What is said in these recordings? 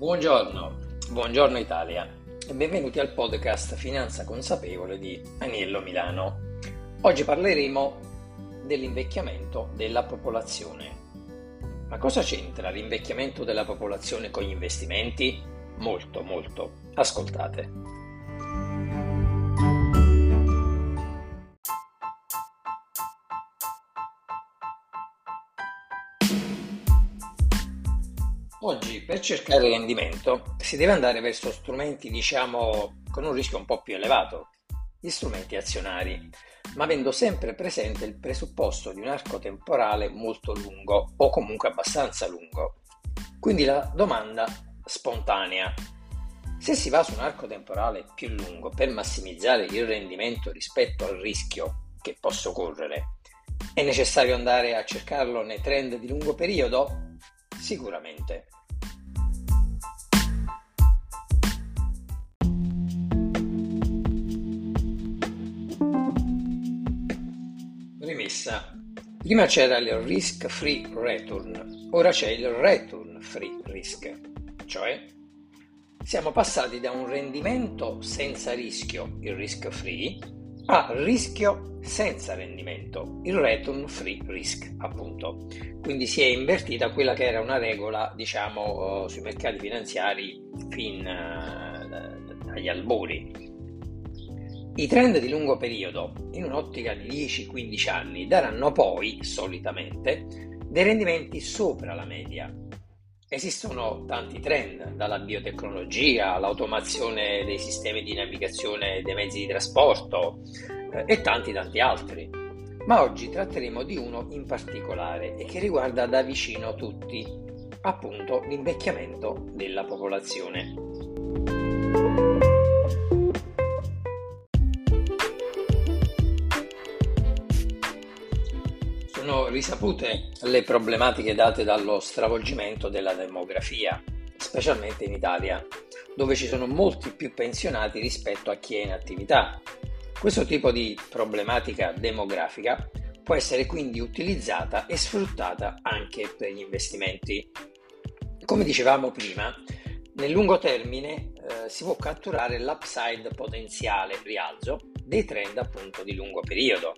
Buongiorno Italia e benvenuti al podcast Finanza Consapevole di Aniello Milano. Oggi parleremo dell'invecchiamento della popolazione. Ma cosa c'entra l'invecchiamento della popolazione con gli investimenti? Molto. Ascoltate. Oggi per cercare rendimento si deve andare verso strumenti, con un rischio un po' più elevato, gli strumenti azionari, ma avendo sempre presente il presupposto di un arco temporale molto lungo o comunque abbastanza lungo. Quindi la domanda spontanea: se si va su un arco temporale più lungo per massimizzare il rendimento rispetto al rischio che posso correre, è necessario andare a cercarlo nei trend di lungo periodo? Sicuramente. Premessa. Prima c'era il risk free return, ora c'è il return free risk, cioè siamo passati da un rendimento senza rischio, il risk free, a rischio senza rendimento, il return free risk, appunto. Quindi si è invertita quella che era una regola, sui mercati finanziari fin agli albori. I trend di lungo periodo, in un'ottica di 10-15 anni, daranno poi, solitamente, dei rendimenti sopra la media. Esistono tanti trend, dalla biotecnologia all'automazione dei sistemi di navigazione dei mezzi di trasporto e tanti altri. Ma oggi tratteremo di uno in particolare e che riguarda da vicino tutti, appunto l'invecchiamento della popolazione. Sono risapute le problematiche date dallo stravolgimento della demografia, specialmente in Italia, dove ci sono molti più pensionati rispetto a chi è in attività. Questo tipo di problematica demografica può essere quindi utilizzata e sfruttata anche per gli investimenti. Come dicevamo prima, nel lungo termine si può catturare l'upside potenziale rialzo dei trend appunto di lungo periodo.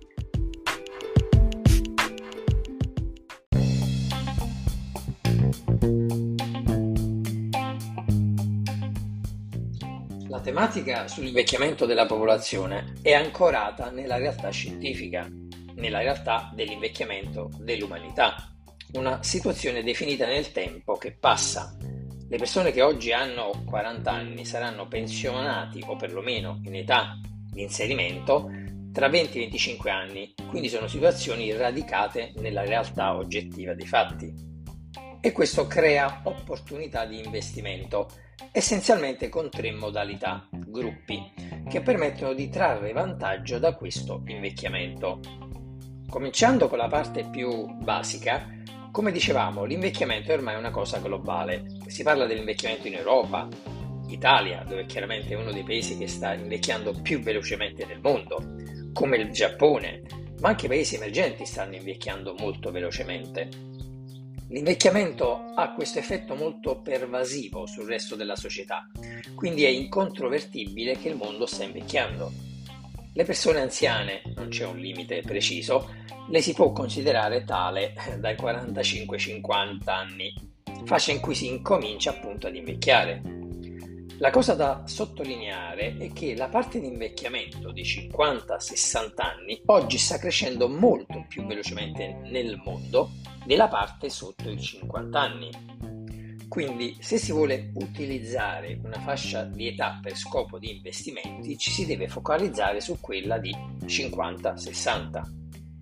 La tematica sull'invecchiamento della popolazione è ancorata nella realtà scientifica, nella realtà dell'invecchiamento dell'umanità, una situazione definita nel tempo che passa. Le persone che oggi hanno 40 anni saranno pensionati o perlomeno in età di inserimento tra 20 e 25 anni, quindi sono situazioni radicate nella realtà oggettiva dei fatti. E questo crea opportunità di investimento, essenzialmente con 3 modalità, gruppi, che permettono di trarre vantaggio da questo invecchiamento. Cominciando con la parte più basica, come dicevamo, l'invecchiamento è ormai una cosa globale. Si parla dell'invecchiamento in Europa, Italia, dove chiaramente è uno dei paesi che sta invecchiando più velocemente del mondo, come il Giappone, ma anche i paesi emergenti stanno invecchiando molto velocemente. L'invecchiamento ha questo effetto molto pervasivo sul resto della società, quindi è incontrovertibile che il mondo sta invecchiando. Le persone anziane, non c'è un limite preciso, le si può considerare tale dai 45-50 anni, fascia in cui si incomincia appunto ad invecchiare. La cosa da sottolineare è che la parte di invecchiamento di 50-60 anni oggi sta crescendo molto più velocemente nel mondo della parte sotto i 50 anni. Quindi, se si vuole utilizzare una fascia di età per scopo di investimenti, ci si deve focalizzare su quella di 50-60.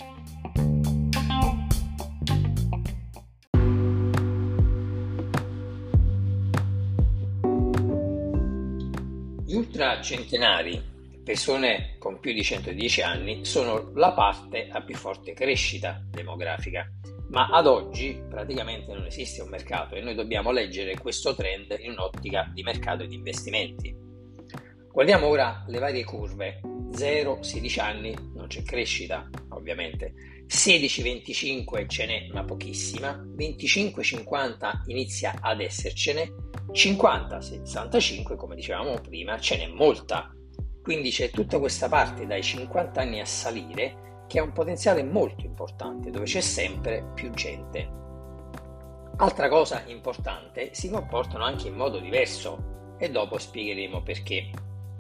Gli ultracentenari, persone con più di 110 anni, sono la parte a più forte crescita demografica, ma ad oggi praticamente non esiste un mercato e noi dobbiamo leggere questo trend in un'ottica di mercato e di investimenti. Guardiamo ora le varie curve. 0-16 anni non c'è crescita, ovviamente. 16-25 ce n'è, ma pochissima. 25-50 inizia ad essercene. 50-65, come dicevamo prima, ce n'è molta. Quindi c'è tutta questa parte dai 50 anni a salire che ha un potenziale molto importante, dove c'è sempre più gente. Altra cosa importante, si comportano anche in modo diverso e dopo spiegheremo perché.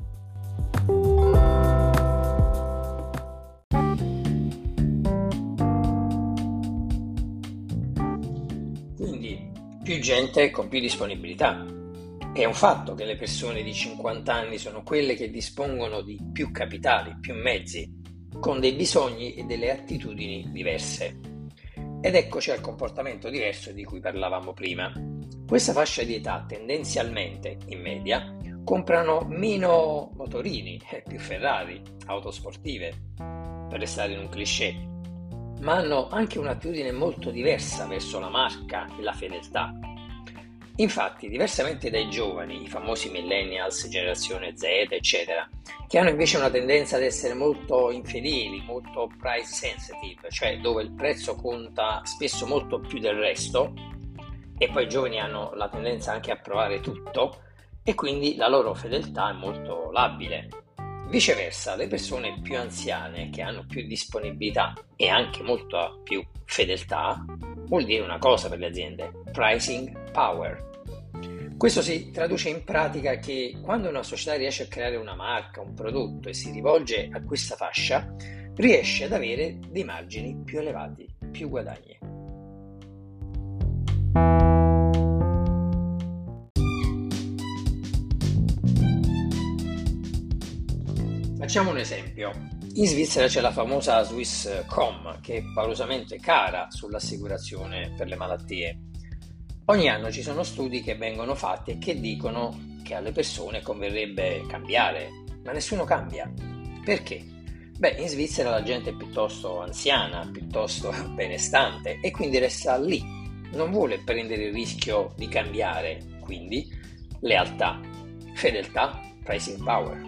Quindi più gente con più disponibilità. È un fatto che le persone di 50 anni sono quelle che dispongono di più capitali, più mezzi, con dei bisogni e delle attitudini diverse. Ed eccoci al comportamento diverso di cui parlavamo prima. Questa fascia di età tendenzialmente, in media, comprano meno motorini, più Ferrari, auto sportive, per restare in un cliché, ma hanno anche un'attitudine molto diversa verso la marca e la fedeltà. Infatti, diversamente dai giovani, i famosi millennials, generazione Z, eccetera, che hanno invece una tendenza ad essere molto infedeli, molto price sensitive, cioè dove il prezzo conta spesso molto più del resto, e poi i giovani hanno la tendenza anche a provare tutto, e quindi la loro fedeltà è molto labile. Viceversa, le persone più anziane, che hanno più disponibilità e anche molta più fedeltà, vuol dire una cosa per le aziende: pricing power. Questo si traduce in pratica che quando una società riesce a creare una marca, un prodotto e si rivolge a questa fascia, riesce ad avere dei margini più elevati, più guadagni. Facciamo un esempio. In Svizzera c'è la famosa Swisscom, che è paurosamente cara sull'assicurazione per le malattie. Ogni anno ci sono studi che vengono fatti e che dicono che alle persone converrebbe cambiare, ma nessuno cambia. Perché? In Svizzera la gente è piuttosto anziana, piuttosto benestante e quindi resta lì, non vuole prendere il rischio di cambiare, quindi lealtà, fedeltà, pricing power.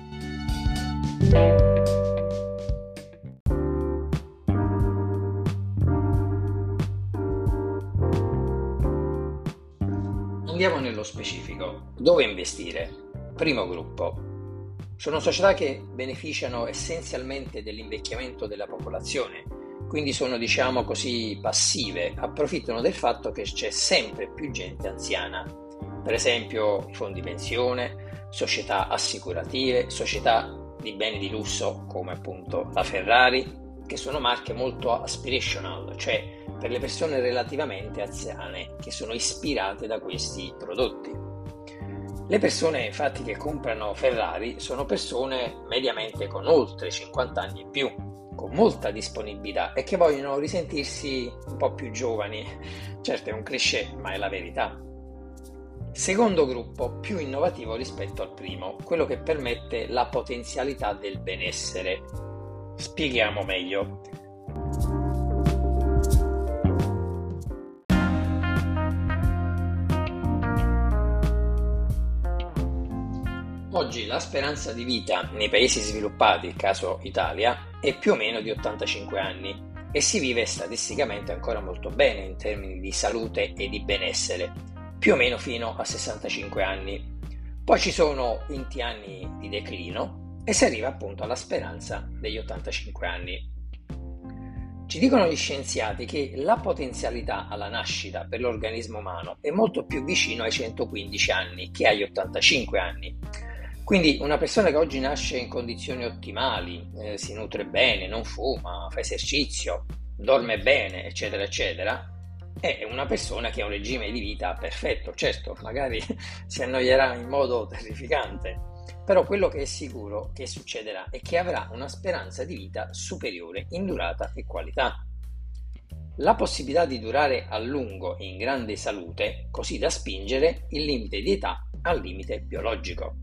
Andiamo nello specifico. Dove investire? Primo gruppo. Sono società che beneficiano essenzialmente dell'invecchiamento della popolazione, quindi sono, diciamo così, passive, approfittano del fatto che c'è sempre più gente anziana. Per esempio i fondi pensione, società assicurative, società di beni di lusso come appunto la Ferrari, che sono marche molto aspirational, cioè per le persone relativamente anziane che sono ispirate da questi prodotti. Le persone infatti che comprano Ferrari sono persone mediamente con oltre 50 anni in più, con molta disponibilità e che vogliono risentirsi un po' più giovani. Certo è un cliché, ma è la verità. Secondo gruppo, più innovativo rispetto al primo, quello che permette la potenzialità del benessere. Spieghiamo meglio. Oggi la speranza di vita nei paesi sviluppati, caso Italia, è più o meno di 85 anni e si vive statisticamente ancora molto bene in termini di salute e di benessere, più o meno fino a 65 anni. Poi ci sono 20 anni di declino e si arriva appunto alla speranza degli 85 anni. Ci dicono gli scienziati che la potenzialità alla nascita per l'organismo umano è molto più vicino ai 115 anni che agli 85 anni. Quindi una persona che oggi nasce in condizioni ottimali, si nutre bene, non fuma, fa esercizio, dorme bene, eccetera, eccetera, è una persona che ha un regime di vita perfetto. Certo, magari si annoierà in modo terrificante, però quello che è sicuro che succederà è che avrà una speranza di vita superiore in durata e qualità. La possibilità di durare a lungo e in grande salute, così da spingere il limite di età al limite biologico.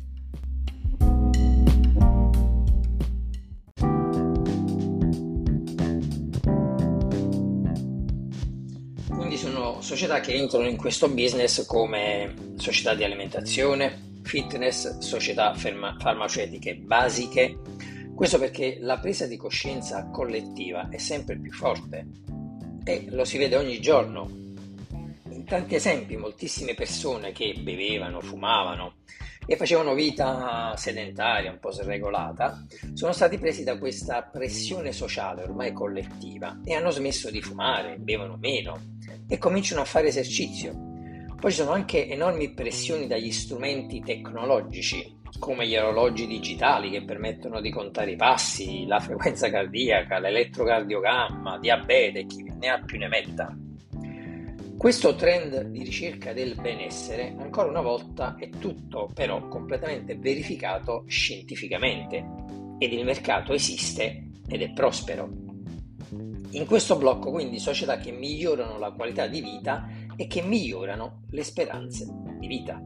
Quindi sono società che entrano in questo business come società di alimentazione, fitness, società farmaceutiche basiche. Questo perché la presa di coscienza collettiva è sempre più forte e lo si vede ogni giorno. tanti esempi, moltissime persone che bevevano, fumavano e facevano vita sedentaria, un po' sregolata, sono stati presi da questa pressione sociale ormai collettiva e hanno smesso di fumare, bevono meno e cominciano a fare esercizio. Poi ci sono anche enormi pressioni dagli strumenti tecnologici, come gli orologi digitali che permettono di contare i passi, la frequenza cardiaca, l'elettrocardiogramma, diabete, chi ne ha più ne metta. Questo trend di ricerca del benessere, ancora una volta, è tutto però completamente verificato scientificamente ed il mercato esiste ed è prospero. In questo blocco quindi società che migliorano la qualità di vita e che migliorano le speranze di vita.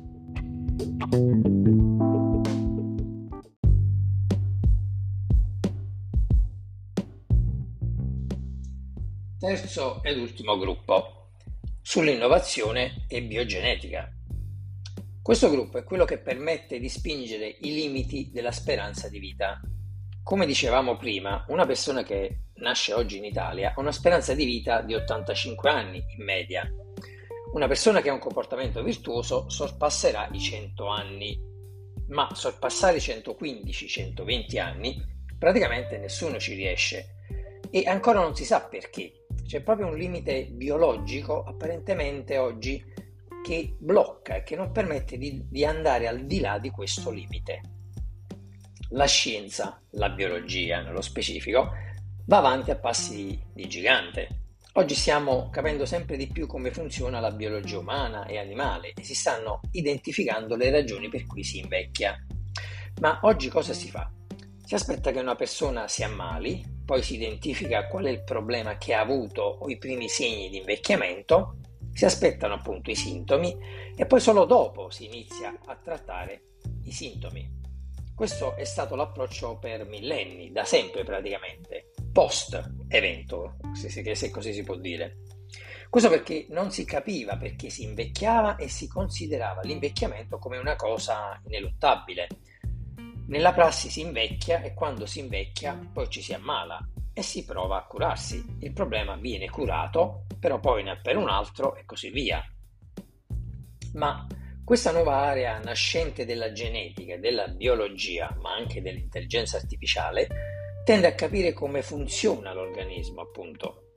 Terzo ed ultimo gruppo, sull'innovazione e biogenetica. Questo gruppo è quello che permette di spingere i limiti della speranza di vita. Come dicevamo prima, una persona che nasce oggi in Italia ha una speranza di vita di 85 anni in media. Una persona che ha un comportamento virtuoso sorpasserà i 100 anni, ma sorpassare i 115-120 anni praticamente nessuno ci riesce e ancora non si sa perché. C'è proprio un limite biologico apparentemente oggi che blocca e che non permette di andare al di là di questo limite. La scienza, la biologia nello specifico, va avanti a passi di gigante. Oggi stiamo capendo sempre di più come funziona la biologia umana e animale e si stanno identificando le ragioni per cui si invecchia. Ma oggi cosa si fa? Si aspetta che una persona si ammali, poi si identifica qual è il problema che ha avuto o i primi segni di invecchiamento, si aspettano appunto i sintomi e poi solo dopo si inizia a trattare i sintomi. Questo è stato l'approccio per millenni, da sempre praticamente, post-evento, se così si può dire. Questo perché non si capiva perché si invecchiava e si considerava l'invecchiamento come una cosa ineluttabile. Nella prassi si invecchia e quando si invecchia poi ci si ammala e si prova a curarsi. Il problema viene curato, però poi ne appare un altro e così via. Ma questa nuova area nascente della genetica e della biologia, ma anche dell'intelligenza artificiale, tende a capire come funziona l'organismo, appunto.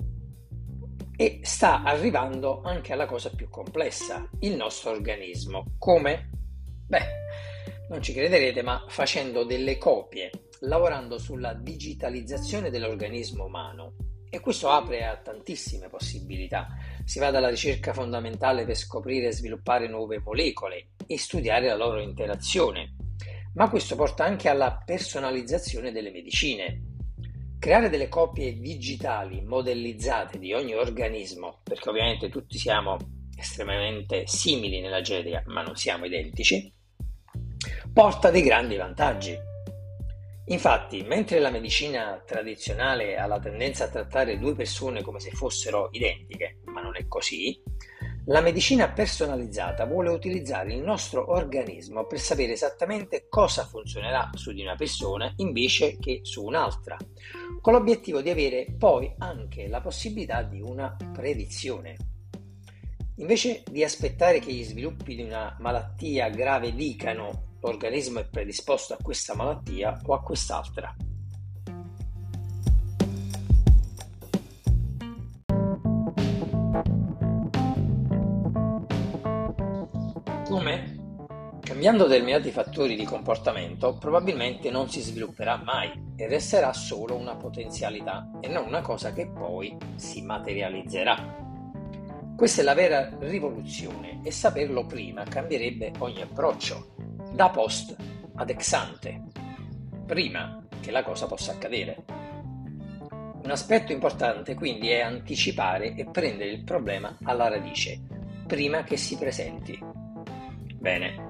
E sta arrivando anche alla cosa più complessa, il nostro organismo. Come? Non ci crederete, ma facendo delle copie, lavorando sulla digitalizzazione dell'organismo umano. E questo apre a tantissime possibilità. Si va dalla ricerca fondamentale per scoprire e sviluppare nuove molecole e studiare la loro interazione. Ma questo porta anche alla personalizzazione delle medicine. Creare delle copie digitali modellizzate di ogni organismo, perché ovviamente tutti siamo estremamente simili nella genetica, ma non siamo identici, porta dei grandi vantaggi. Infatti, mentre la medicina tradizionale ha la tendenza a trattare due persone come se fossero identiche, ma non è così, la medicina personalizzata vuole utilizzare il nostro organismo per sapere esattamente cosa funzionerà su di una persona invece che su un'altra, con l'obiettivo di avere poi anche la possibilità di una predizione. Invece di aspettare che gli sviluppi di una malattia grave dicano l'organismo è predisposto a questa malattia o a quest'altra. Come? Cambiando determinati fattori di comportamento, probabilmente non si svilupperà mai e resterà solo una potenzialità e non una cosa che poi si materializzerà. Questa è la vera rivoluzione e saperlo prima cambierebbe ogni approccio, da post ad ex ante, prima che la cosa possa accadere. Un aspetto importante quindi è anticipare e prendere il problema alla radice, prima che si presenti. Bene.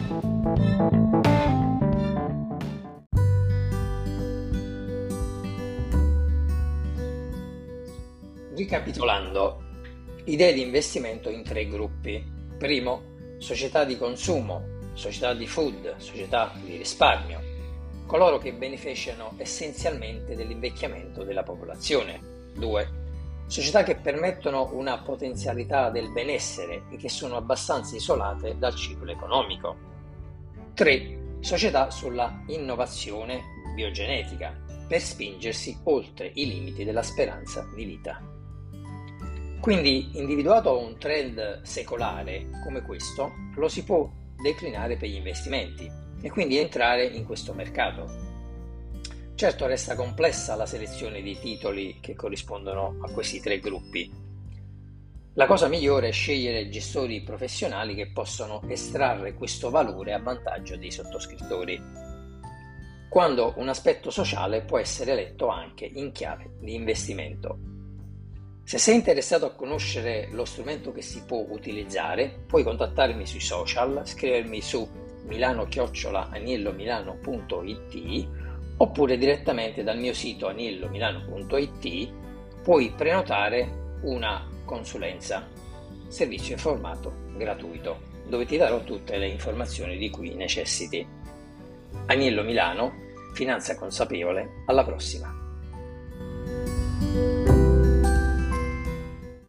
Ricapitolando, idee di investimento in 3 gruppi. Primo, società di consumo, società di food, società di risparmio, coloro che beneficiano essenzialmente dell'invecchiamento della popolazione. 2. società che permettono una potenzialità del benessere e che sono abbastanza isolate dal ciclo economico. 3. Società sulla innovazione biogenetica per spingersi oltre i limiti della speranza di vita. Quindi, individuato un trend secolare come questo, lo si può declinare per gli investimenti e quindi entrare in questo mercato. Certo, resta complessa la selezione di titoli che corrispondono a questi 3 gruppi. La cosa migliore è scegliere gestori professionali che possono estrarre questo valore a vantaggio dei sottoscrittori, quando un aspetto sociale può essere letto anche in chiave di investimento. Se sei interessato a conoscere lo strumento che si può utilizzare, puoi contattarmi sui social, scrivermi su milano@agnellomilano.it oppure direttamente dal mio sito agnellomilano.it puoi prenotare una consulenza, servizio in formato gratuito, dove ti darò tutte le informazioni di cui necessiti. Agnello Milano, finanza consapevole, alla prossima!